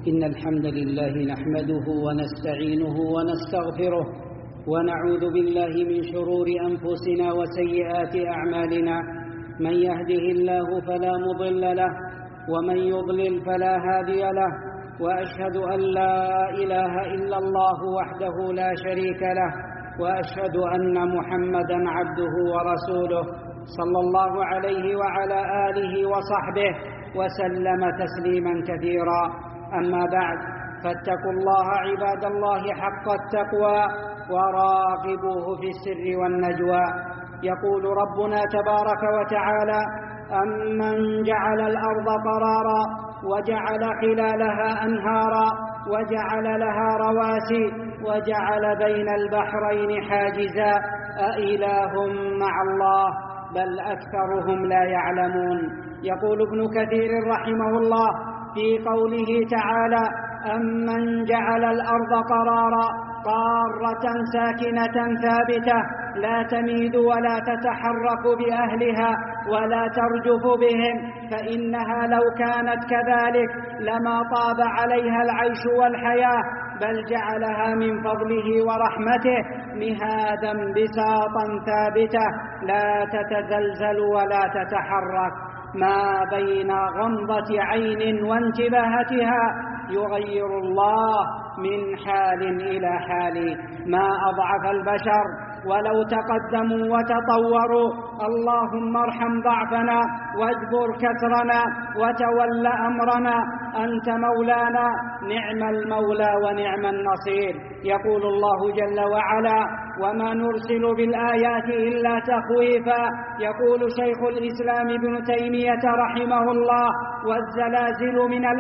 إن الحمد لله نحمده ونستعينه ونستغفره ونعوذ بالله من شرور أنفسنا وسيئات أعمالنا. من يهده الله فلا مضل له ومن يضلل فلا هادي له، وأشهد أن لا إله إلا الله وحده لا شريك له، وأشهد أن محمدًا عبده ورسوله صلى الله عليه وعلى آله وصحبه وسلم تسليما كثيرا. أما بعد، فاتقوا الله عباد الله حق التقوى وراقبوه في السر والنجوى. يقول ربنا تبارك وتعالى: أمن جعل الأرض قرارا وجعل خلالها أنهارا وجعل لها رواسي وجعل بين البحرين حاجزا أإله مع الله بل أكثرهم لا يعلمون. يقول ابن كثير رحمه الله في قوله تعالى: أمن جعل الأرض قرارا قارة ساكنة ثابتة لا تميد ولا تتحرك بأهلها ولا ترجف بهم، فإنها لو كانت كذلك لما طاب عليها العيش والحياة، بل جعلها من فضله ورحمته مهادا بساطا ثابتة لا تتزلزل ولا تتحرك، ما بين غمضة عين وانتباهتها يغير الله من حال إلى حال. ما أضعف البشر ولو تقدموا وتطوروا، اللهم ارحم ضعفنا واجبر كسرنا وتول أمرنا، أنت مولانا نعم المولى ونعم النصير. يقول الله جل وعلا: وما نرسل بالآيات إلا تخويفا. يقول شيخ الإسلام ابن تيمية رحمه الله: والزلازل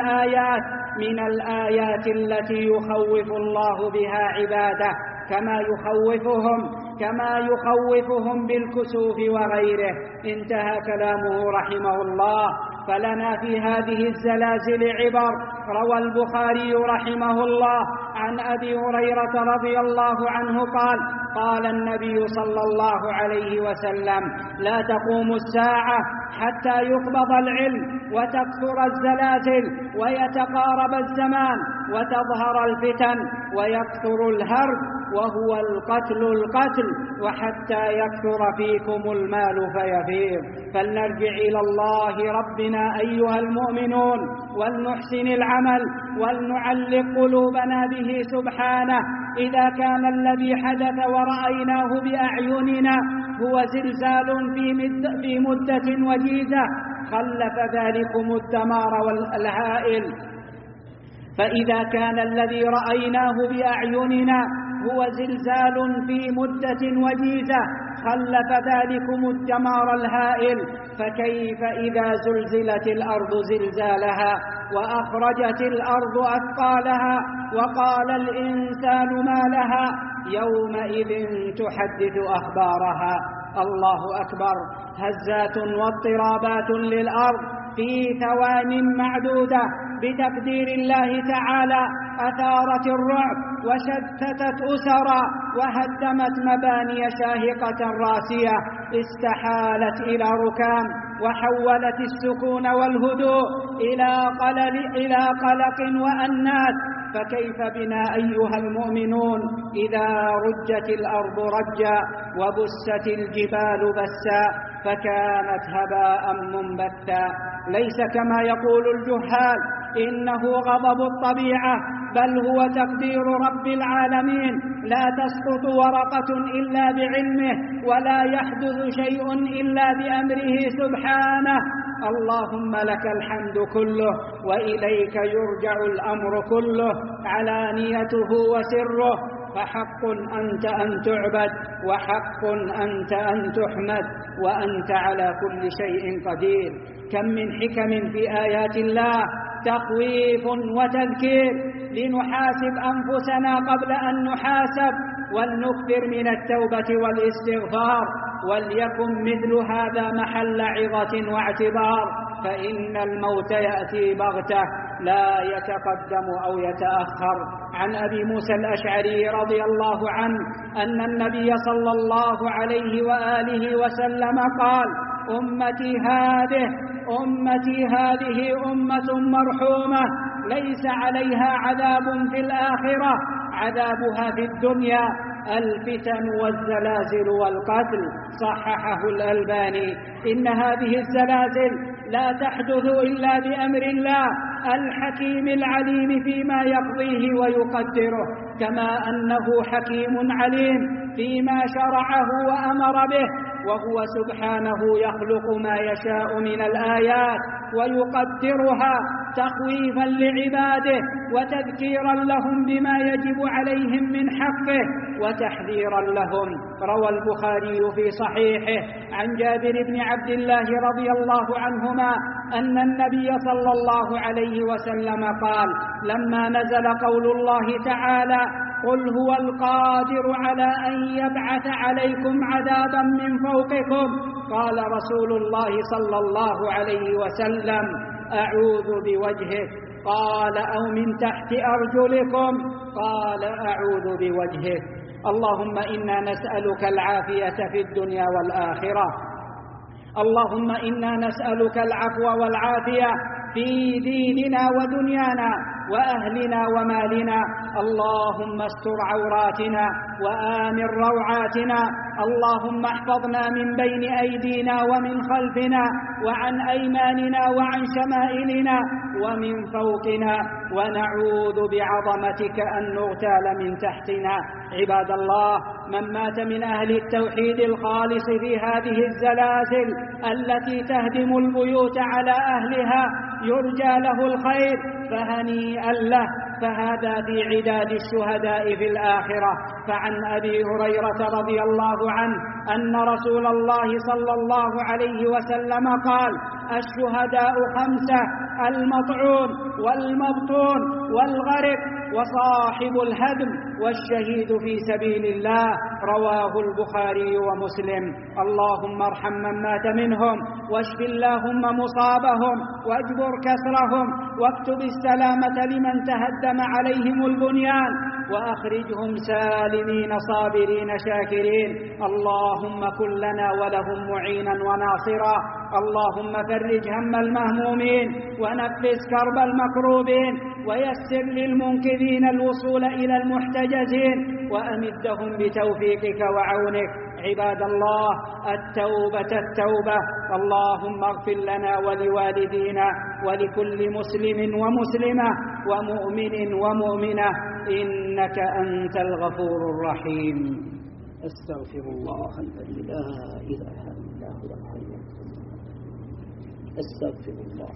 من الآيات التي يخوف الله بها عباده كما يخوفهم بالكسوف وغيره. انتهى كلامه رحمه الله. فلنا في هذه الزلازل عبر. روى البخاري رحمه الله عن أبي هريرة رضي الله عنه قال: قال النبي صلى الله عليه وسلم: لا تقوم الساعة حتى يقبض العلم وتكثر الزلازل ويتقارب الزمان وتظهر الفتن ويكثر الهرب وهو القتل وحتى يكثر فيكم المال فيفيض. فلنرجع إلى الله ربنا أيها المؤمنون ولنحسن العمل ولنعلق قلوبنا به سبحانه. إذا كان الذي حدث ورأيناه بأعيننا هو زلزال في مدة وجيزة، خلف ذلكم الدمار والهائل. فإذا كان الذي رأيناه بأعيننا هو زلزال في مدة وجيزة، خلف ذلكم الدمار الهائل، فكيف إذا زلزلت الأرض زلزالها وأخرجت الأرض أثقالها وقال الإنسان ما لها يومئذ تحدث أخبارها. الله أكبر. هزات واضطرابات للأرض في ثوان معدودة بتقدير الله تعالى أثارت الرعب وشتتت أسرا وهدمت مباني شاهقة راسية، استحالت إلى ركام وحولت السكون والهدوء إلى قلق وأنات. فكيف بنا أيها المؤمنون إذا رجت الأرض رجا وبست الجبال بسا فكانت هباء منبثا. ليس كما يقول الجهال إنه غضب الطبيعة، بل هو تقدير رب العالمين. لا تسقط ورقة إلا بعلمه ولا يحدث شيء إلا بأمره سبحانه. اللهم لك الحمد كله وإليك يرجع الأمر كله، علانيته وسره. فحق أنت أن تعبد وحق أنت أن تحمد وأنت على كل شيء قدير. كم من حكم في آيات الله تخويف وتذكير لنحاسب أنفسنا قبل أن نحاسب ولنكثر من التوبة والاستغفار، وليكن مثل هذا محل عظة واعتبار، فإن الموت يأتي بغتة لا يتقدم أو يتأخر. عن أبي موسى الأشعري رضي الله عنه أن النبي صلى الله عليه وآله وسلم قال: أمتي هذه أمة مرحومة ليس عليها عذاب في الآخرة، عذابها في الدنيا الفتن والزلازل والقتل. صححه الألباني. إن هذه الزلازل لا تحدث إلا بأمر الله الحكيم العليم فيما يقضيه ويقدره، كما أنه حكيم عليم فيما شرعه وأمر به، وهو سبحانه يخلق ما يشاء من الآيات ويقدرها تخويفا لعباده وتذكيرا لهم بما يجب عليهم من حقه وتحذيرا لهم. روى البخاري في صحيحه عن جابر بن عبد الله رضي الله عنهما أن النبي صلى الله عليه وسلم قال: لما نزل قول الله تعالى: قل هو القادر على أن يبعث عليكم عذابا من فوقكم، قال رسول الله صلى الله عليه وسلم: أعوذ بوجهه. قال: أو من تحت أرجلكم؟ قال: أعوذ بوجهه. اللهم إنا نسألك العافية في الدنيا والآخرة. اللهم إنا نسألك العفو والعافية في ديننا ودنيانا وأهلنا ومالنا. اللهم استر عوراتنا وآمن روعاتنا. اللهم احفظنا من بين أيدينا ومن خلفنا وعن أيماننا وعن شمائلنا ومن فوقنا، ونعوذ بعظمتك أن نغتال من تحتنا. عباد الله، من مات من أهل التوحيد الخالص في هذه الزلازل التي تهدم البيوت على أهلها يرجى له الخير فهنيئا له، فهذا في عداد الشهداء في الآخرة. فعن أبي هريرة رضي الله عنه أن رسول الله صلى الله عليه وسلم قال: الشهداء 5: المطعون والمبطون والغرق وصاحب الهدم والشهيد في سبيل الله. رواه البخاري ومسلم. اللهم ارحم من مات منهم، واشف اللهم مصابهم، واجبر كسرهم، واكتب السلامة لمن تهدم عليهم البنيان، وأخرجهم سالمين صابرين شاكرين. اللهم كن لنا ولهم معينا وناصرا. اللهم فرج هم المهمومين ونفس كرب المكروبين، ويسر للمنكذين الوصول إلى المحتجزين، وأمدهم بتوفيقك وعونك. عباد الله، التوبة التوبة. اللهم اغفر لنا ولوالدينا ولكل مسلم ومسلمة ومؤمن ومؤمنة، إنك أنت الغفور الرحيم. أستغفر الله الذي لا إله إلا هو الحي القيوم. أستغفر الله.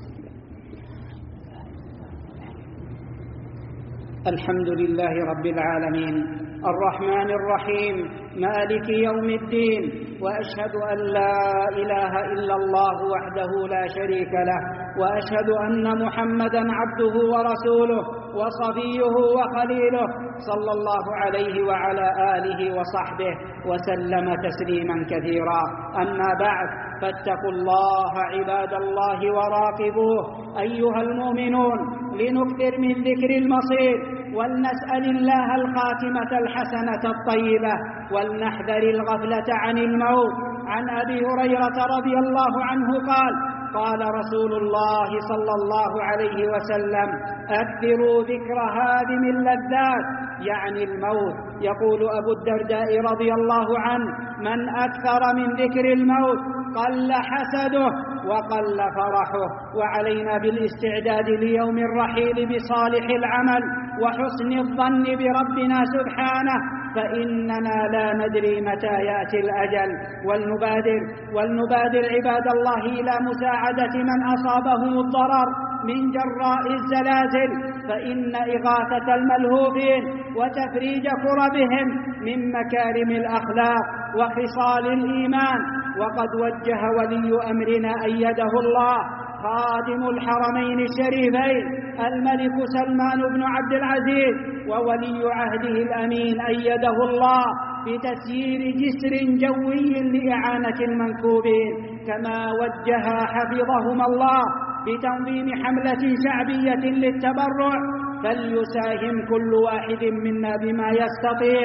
الحمد لله رب العالمين، الرحمن الرحيم، مالك يوم الدين، وأشهد أن لا إله إلا الله وحده لا شريك له، وأشهد أن محمدًا عبده ورسوله وصفيه وخليله، صلى الله عليه وعلى آله وصحبه وسلم تسليما كثيرا. أما بعد، فاتقوا الله عباد الله وراقبوه أيها المؤمنون، لنكثر من ذكر المصير، ولنسأل الله الخاتمة الحسنة الطيبة، ولنحذر الغفلة عن الموت. عن أبي هريرة رضي الله عنه قال: قال رسول الله صلى الله عليه وسلم: أكثروا ذكر هادم اللذات، يعني الموت. يقول أبو الدرداء رضي الله عنه: من أكثر من ذكر الموت قل حسده وقل فرحه. وعلينا بالاستعداد ليوم الرحيل بصالح العمل وحسن الظن بربنا سبحانه، فإننا لا ندري متى يأتي الأجل. ولنبادر عباد الله إلى مساعدة من أصابهم الضرر من جراء الزلازل، فإن إغاثة الملهوفين وتفريج كربهم من مكارم الأخلاق وخصال الإيمان. وقد وجه ولي أمرنا أيده الله خادم الحرمين الشريفين الملك سلمان بن عبد العزيز، وولي عهده الأمين أيده الله بتسيير جسر جوي لإعانة المنكوبين، كما وجه حفظهما الله بتنظيم حملة شعبية للتبرع، فليساهم كل واحد منا بما يستطيع،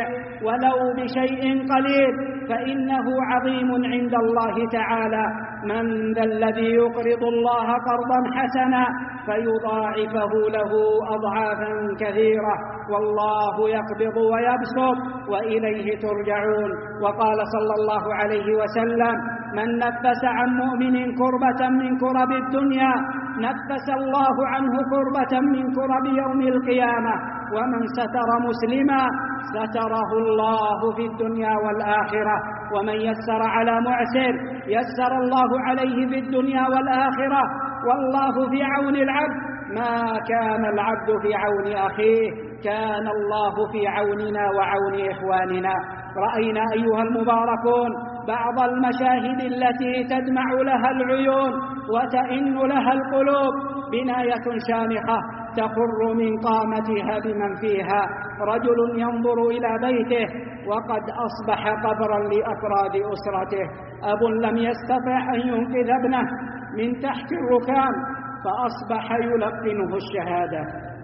ولو بشيء قليل فإنه عظيم عند الله تعالى. من ذا الذي يقرض الله قرضا حسنا فيضاعفه له أضعافا كثيرة والله يقبض ويبسط وإليه ترجعون. وقال صلى الله عليه وسلم: من نفس عن مؤمن كربة من كرب الدنيا نفس الله عنه كربة من كرب يوم القيامة، ومن ستر مسلما ستره الله في الدنيا والآخرة، ومن يسر على معسر يسر الله عليه في الدنيا والآخرة، والله في عون العبد ما كان العبد في عون أخيه كان الله في عوننا وعون إخواننا. رأينا أيها المباركون بعض المشاهد التي تدمع لها العيون وتئن لها القلوب، بناية شامخة تخر من قامتها بمن فيها، رجل ينظر إلى بيته وقد أصبح قبرا لأفراد أسرته، أب لم يستطع أن ينقذ ابنه من تحت الركام فأصبح يلقنه الشهادة،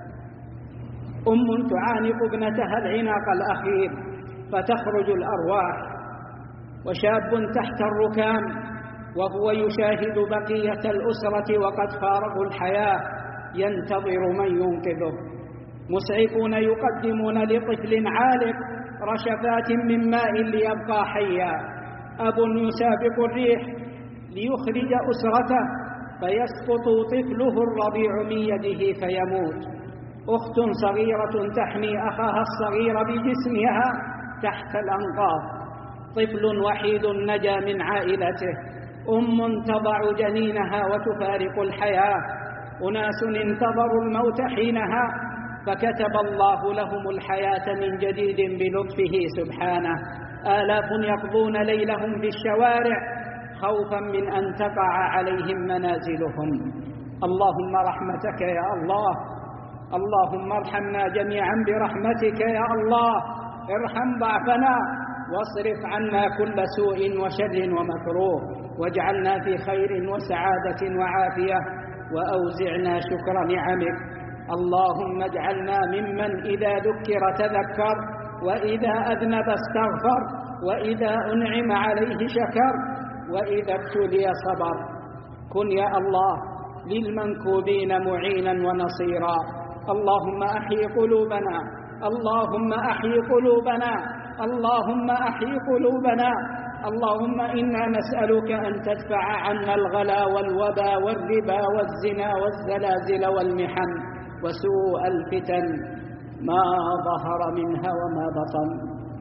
أم تعانق ابنتها العناق الأخير فتخرج الأرواح، وشاب تحت الركام وهو يشاهد بقية الأسرة وقد فارقوا الحياة ينتظر من ينقذه، مسعفون يقدمون لطفل عالق رشفات من ماء ليبقى حيا، أب يسابق الريح ليخرج أسرته فيسقط طفله الرضيع من يده فيموت، أخت صغيرة تحمي أخاها الصغير بجسمها تحت الأنقاض، طفل وحيد نجا من عائلته، أم تضع جنينها وتفارق الحياة، أناس انتظروا الموت حينها فكتب الله لهم الحياة من جديد بلطفه سبحانه، آلاف يقضون ليلهم في الشوارع خوفا من أن تقع عليهم منازلهم. اللهم رحمتك يا الله، اللهم ارحمنا جميعا برحمتك يا الله، ارحم ضعفنا واصرف عنا كل سوء وشر ومكروه، واجعلنا في خير وسعادة وعافية، وأوزعنا شكر نعمك. اللهم اجعلنا ممن إذا ذكر تذكر، وإذا أذنب استغفر، وإذا أنعم عليه شكر، وإذا ابتلي صبر. كن يا الله للمنكوبين معينا ونصيرا. اللهم أحيي قلوبنا، اللهم أحيي قلوبنا، اللهم أحيي قلوبنا. اللهم إنا نسألك أن تدفع عنا الغلا والوبا والربا والزنا والزلازل والمحن وسوء الفتن ما ظهر منها وما بطن.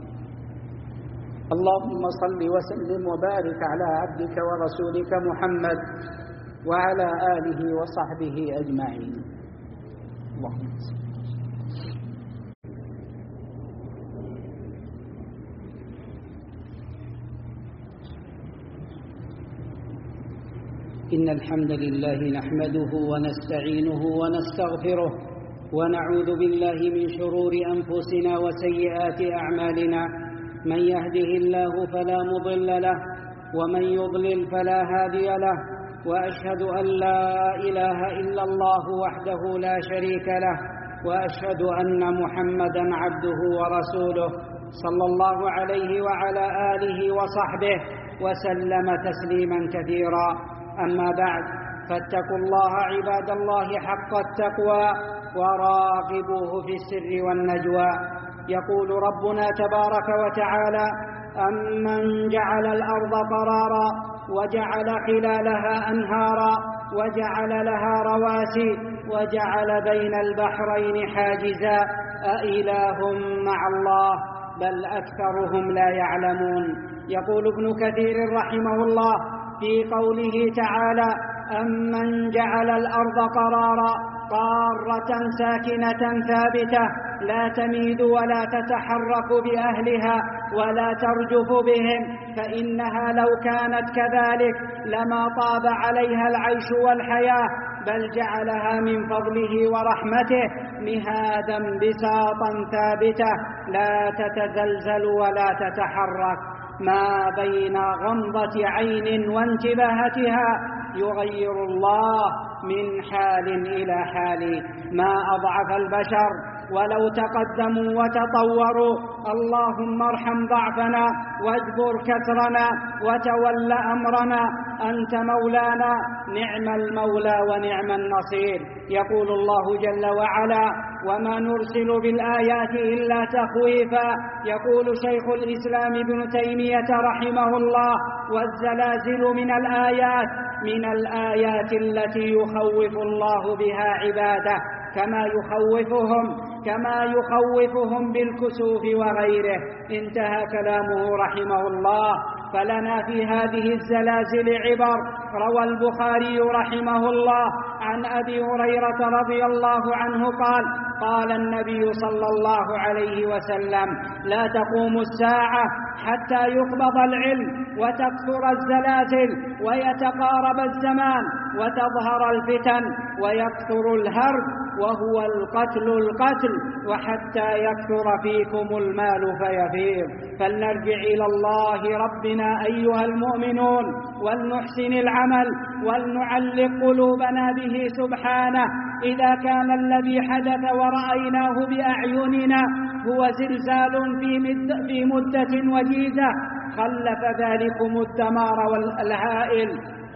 اللهم صل وسلم وبارك على عبدك ورسولك محمد وعلى آله وصحبه أجمعين. اللهم صل. إن الحمد لله نحمده ونستعينه ونستغفره ونعوذ بالله من شرور أنفسنا وسيئات أعمالنا، من يهده الله فلا مضل له ومن يضلل فلا هادي له، وأشهد أن لا إله إلا الله وحده لا شريك له، وأشهد أن محمدا عبده ورسوله صلى الله عليه وعلى آله وصحبه وسلم تسليما كثيرا. أما بعد، فاتقوا الله عباد الله حق التقوى وراقبوه في السر والنجوى. يقول ربنا تبارك وتعالى: أمن جعل الأرض قرارا وجعل خلالها أنهارا وجعل لها رواسي وجعل بين البحرين حاجزا أإله مع الله بل أكثرهم لا يعلمون. يقول ابن كثير رحمه الله في قوله تعالى: أمن جعل الأرض قرارا قارة ساكنة ثابتة لا تميد ولا تتحرك بأهلها ولا ترجف بهم، فإنها لو كانت كذلك لما طاب عليها العيش والحياة، بل جعلها من فضله ورحمته مهادا بساطا ثابتة لا تتزلزل ولا تتحرك، ما بين غمضة عين وانتباهتها يغير الله من حال إلى حال. ما أضعف البشر ولو تقدموا وتطوروا. اللهم ارحم ضعفنا واجبر كسرنا وتول أمرنا، أنت مولانا، نعم المولى ونعم النصير. يقول الله جل وعلا: وما نرسل بالآيات إلا تخويفا. يقول شيخ الإسلام ابن تيمية رحمه الله: والزلازل من الآيات التي يخوف الله بها عباده، كما يخوفهم بالكسوف وغيره. انتهى كلامه رحمه الله. فلنا في هذه الزلازل عبر. روى البخاري رحمه الله عن أبي هريرة رضي الله عنه قال: قال النبي صلى الله عليه وسلم: لا تقوم الساعة حتى يقبض العلم وتكثر الزلازل ويتقارب الزمان وتظهر الفتن ويكثر الهرج وهو القتل وحتى يكثر فيكم المال فيفيض. فلنرجع إلى الله ربنا أيها المؤمنون، ولنحسن العمل، ولنعلق قلوبنا به سبحانه. إذا كان الذي حدث ورأيناه بأعيننا هو زلزال في مدة وجيزة، خلف ذلكم الدمار والهائل.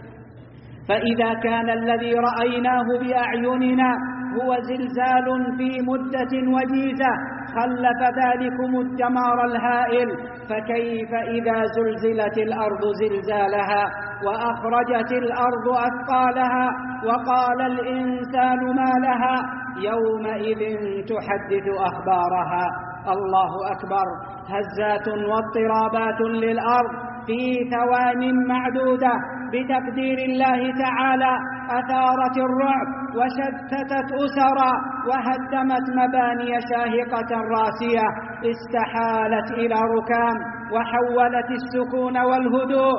فإذا كان الذي رأيناه بأعيننا هو زلزال في مدة وجيزة، خلف ذلكم الدمار الهائل، فكيف إذا زلزلت الأرض زلزالها وأخرجت الأرض أثقالها وقال الإنسان ما لها يومئذ تحدث أخبارها. الله أكبر. هزات واضطرابات للأرض في ثوان معدودة بتقدير الله تعالى، أثارت الرعب وشتتت أسرا وهدمت مباني شاهقة راسية، استحالت إلى ركام وحولت السكون والهدوء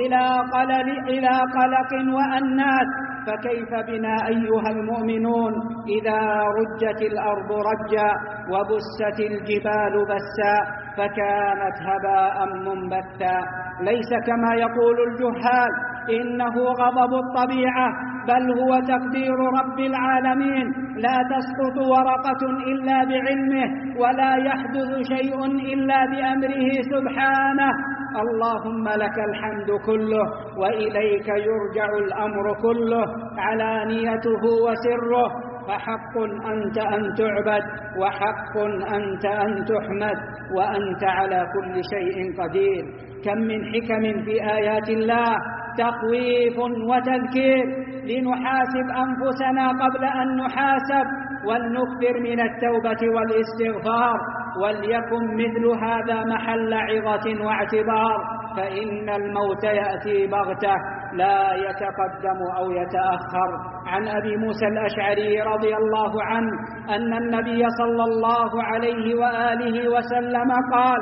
إلى قلق وأنات. فكيف بنا أيها المؤمنون إذا رجت الأرض رجا وبست الجبال بسا فكانت هباء منبثا؟ ليس كما يقول الجهال إنه غضب الطبيعة، بل هو تقدير رب العالمين. لا تسقط ورقة إلا بعلمه، ولا يحدث شيء إلا بأمره سبحانه. اللهم لك الحمد كله، وإليك يرجع الأمر كله، علانيته وسره. فحق أنت أن تعبد، وحق أنت أن تحمد، وأنت على كل شيء قدير. كم من حكم في آيات الله تخويف وتذكير، لنحاسب أنفسنا قبل أن نحاسب، ولنكثر من التوبة والاستغفار، وليكن مثل هذا محل عظة واعتبار. فإن الموت يأتي بغتة لا يتقدم أو يتأخر. عن أبي موسى الأشعري رضي الله عنه أن النبي صلى الله عليه وآله وسلم قال: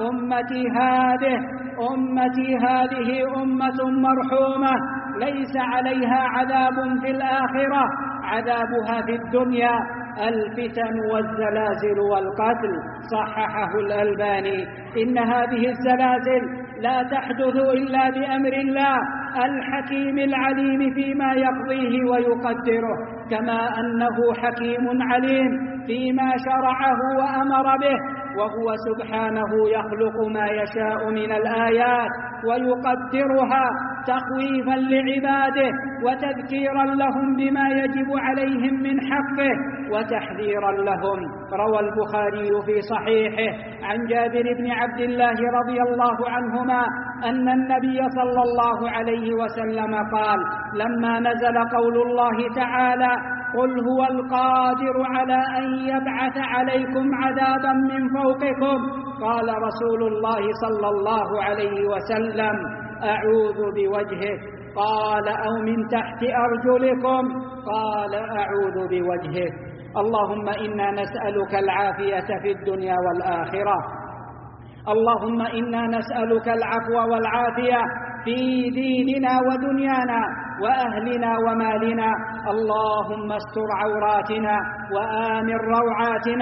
أمتي هذه أمة مرحومة ليس عليها عذاب في الآخرة، عذابها في الدنيا الفتن والزلازل والقتل. صححه الألباني. إن هذه الزلازل لا تحدث إلا بأمر الله الحكيم العليم فيما يقضيه ويقدره، كما أنه حكيم عليم فيما شرعه وأمر به، وهو سبحانه يخلق ما يشاء من الآيات ويقدرها تخويفا لعباده وتذكيرا لهم بما يجب عليهم من حقه وتحذيرا لهم. روى البخاري في صحيحه عن جابر بن عبد الله رضي الله عنهما أن النبي صلى الله عليه وسلم قال: لما نزل قول الله تعالى: قل هو القادر على أن يبعث عليكم عذابا من فوقكم، قال رسول الله صلى الله عليه وسلم: أعوذ بوجهه. قال: أو من تحت أرجلكم؟ قال: أعوذ بوجهه. اللهم إنا نسألك العافية في الدنيا والآخرة. اللهم إنا نسألك العفو والعافية في ديننا ودنيانا وأهلنا ومالنا. اللهم استر عوراتنا وآمن روعاتنا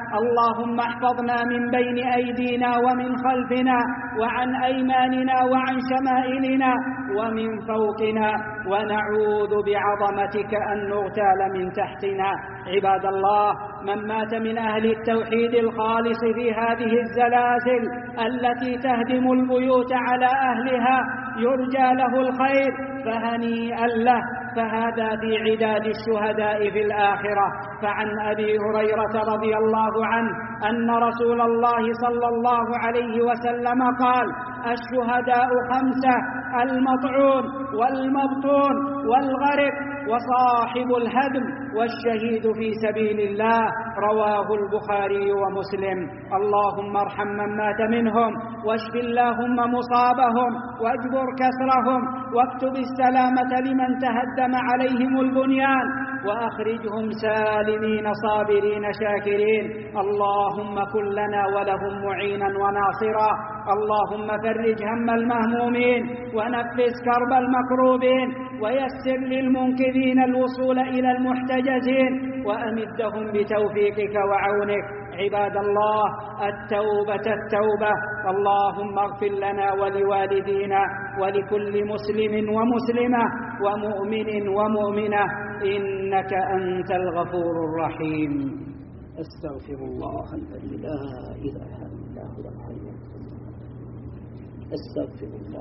اللهم احفظنا من بين أيدينا ومن خلفنا وعن أيماننا وعن شمائلنا ومن فوقنا، ونعوذ بعظمتك أن نغتال من تحتنا. عباد الله، من مات من أهل التوحيد الخالص في هذه الزلازل التي تهدم البيوت على أهلها يرجى له الخير فهنيئا له، فهذا في عداد الشهداء في الآخرة. فعن أبي هريرة رضي الله عنه أن رسول الله صلى الله عليه وسلم قال: الشهداء 5: المطعون والمبطون والغرق وصاحب الهدم والشهيد في سبيل الله. رواه البخاري ومسلم. اللهم ارحم من مات منهم، واشف اللهم مصابهم، واجبر كسرهم، واكتب السلامة لمن تهدم عليهم البنيان، وأخرجهم سالمين صابرين شاكرين. اللهم كن لنا ولهم معينا وناصرا. اللهم فرج هم المهمومين، ونفس كرب المكروبين، ويسر للمنكبين الوصول إلى المحتجزين، وأمدهم بتوفيقك وعونك. عباد الله، التوبة التوبة. اللهم اغفر لنا ولوالدينا ولكل مسلم ومسلمة ومؤمن ومؤمنة، إنك أنت الغفور الرحيم. أستغفر الله الذي لا إله إلا هو الحي القيوم. أستغفر الله.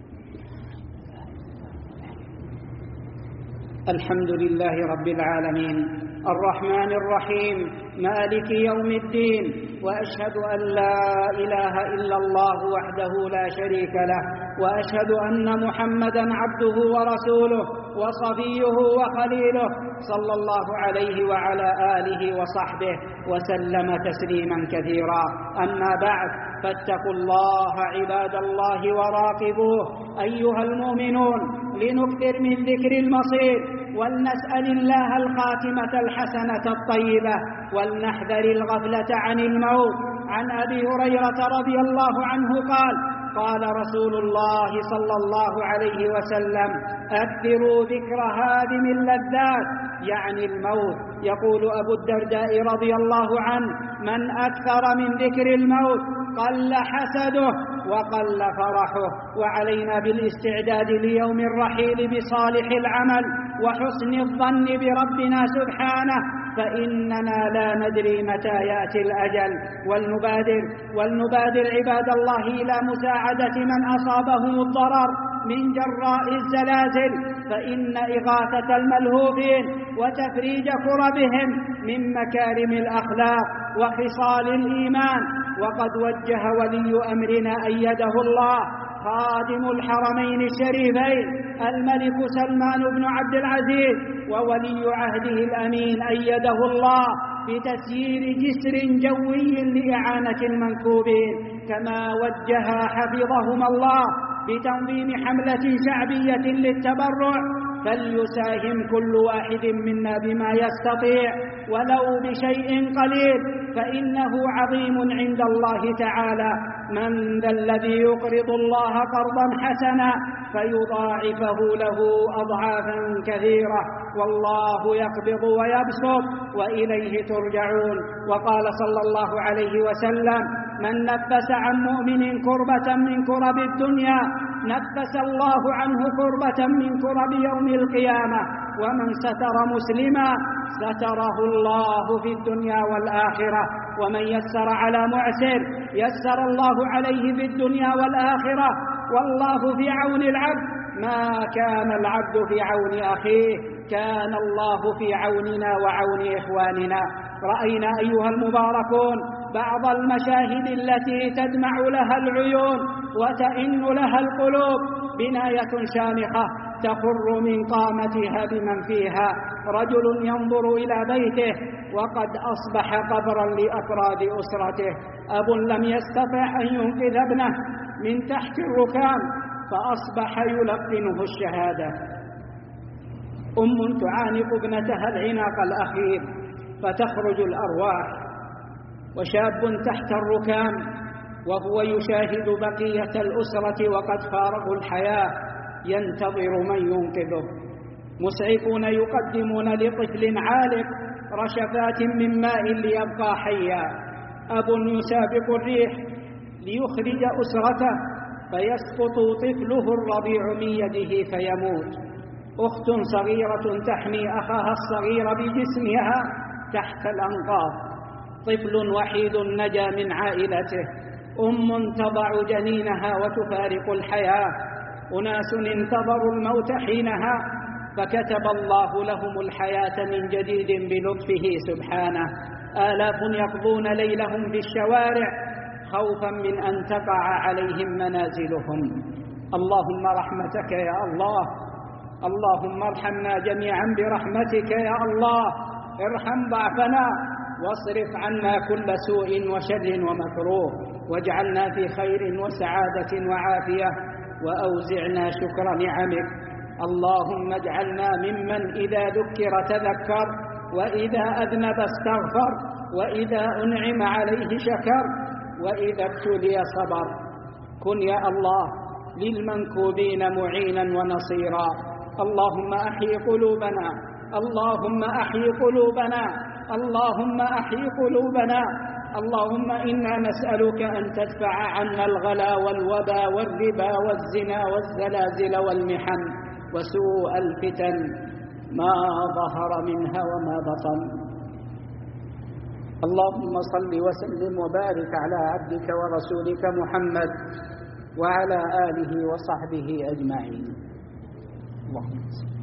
الحمد لله رب العالمين، الرحمن الرحيم، مالك يوم الدين، وأشهد أن لا إله إلا الله وحده لا شريك له، وأشهد أن محمدًا عبده ورسوله وصفيه وخليله، صلى الله عليه وعلى آله وصحبه وسلم تسليما كثيرا. أما بعد، فاتقوا الله عباد الله وراقبوه أيها المؤمنون، لنكثر من ذكر المصير، ولنسأل الله الخاتمة الحسنة الطيبة، ولنحذر الغفلة عن الموت. عن أبي هريرة رضي الله عنه قال: قال رسول الله صلى الله عليه وسلم: أكثروا ذكر هادم اللذات، يعني الموت. يقول أبو الدرداء رضي الله عنه: من أكثر من ذكر الموت قل حسده وقل فرحه. وعلينا بالاستعداد ليوم الرحيل بصالح العمل وحسن الظن بربنا سبحانه، فإننا لا ندري متى يأتي الأجل. ولنبادر عباد الله إلى مساعدة من أصابهم الضرر من جراء الزلازل، فإن إغاثة الملهوفين وتفريج كربهم من مكارم الأخلاق وخصال الإيمان. وقد وجه ولي أمرنا أيده الله خادم الحرمين الشريفين الملك سلمان بن عبد العزيز وولي عهده الأمين أيده الله بتسيير جسر جوي لإعانة المنكوبين، كما وجه حفظهما الله بتنظيم حملة شعبية للتبرع. فليساهم كل واحد منا بما يستطيع ولو بشيء قليل، فإنه عظيم عند الله تعالى. من ذا الذي يقرض الله قرضا حسنا فيضاعفه له أضعافا كثيرة، والله يقبض ويبسط وإليه ترجعون. وقال صلى الله عليه وسلم: من نفس عن مؤمن كربة من كرب الدنيا نفس الله عنه كربة من كرب يوم القيامة، ومن ستر مسلما ستره الله في الدنيا والآخرة، ومن يسر على معسر يسر الله عليه في الدنيا والآخرة، والله في عون العبد ما كان العبد في عون أخيه كان الله في عوننا وعون إخواننا. رأينا أيها المباركون بعض المشاهد التي تدمع لها العيون وتئن لها القلوب، بناية شامخة تخر من قامتها بمن فيها. رجل ينظر إلى بيته وقد أصبح قبرا لأفراد أسرته، أب لم يستطع أن ينقذ ابنه من تحت الركام فأصبح يلقنه الشهادة، أم تعانق ابنتها العناق الأخير فتخرج الأرواح، وشاب تحت الركام وهو يشاهد بقية الأسرة وقد فارقوا الحياة ينتظر من ينقذه. مسعفون يقدمون لطفل عالق رشفات من ماء ليبقى حيا، أب يسابق الريح ليخرج أسرته فيسقط طفله الرضيع من يده فيموت، أخت صغيرة تحمي أخاها الصغير بجسمها تحت الأنقاض، طفل وحيد نجا من عائلته، أم تضع جنينها وتفارق الحياة، أناس انتظروا الموت حينها فكتب الله لهم الحياة من جديد بلطفه سبحانه، آلاف يقضون ليلهم في الشوارع خوفا من أن تقع عليهم منازلهم. اللهم رحمتك يا الله، اللهم ارحمنا جميعا برحمتك يا الله، ارحم ضعفنا واصرف عنا كل سوء وشر ومكروه، واجعلنا في خير وسعادة وعافية، وأوزعنا شكر نعمك. اللهم اجعلنا ممن إذا ذكر تذكر، وإذا أذنب استغفر، وإذا أنعم عليه شكر، وإذا ابتلي صبر. كن يا الله للمنكوبين معينا ونصيرا. اللهم أحيي قلوبنا، اللهم أحيي قلوبنا، اللهم أحيي قلوبنا. اللهم إنا نسألك أن تدفع عنا الغلا والوبا والربا والزنا والزلازل والمحن وسوء الفتن ما ظهر منها وما بطن. اللهم صل وسلم وبارك على عبدك ورسولك محمد وعلى آله وصحبه أجمعين. اللهم صل.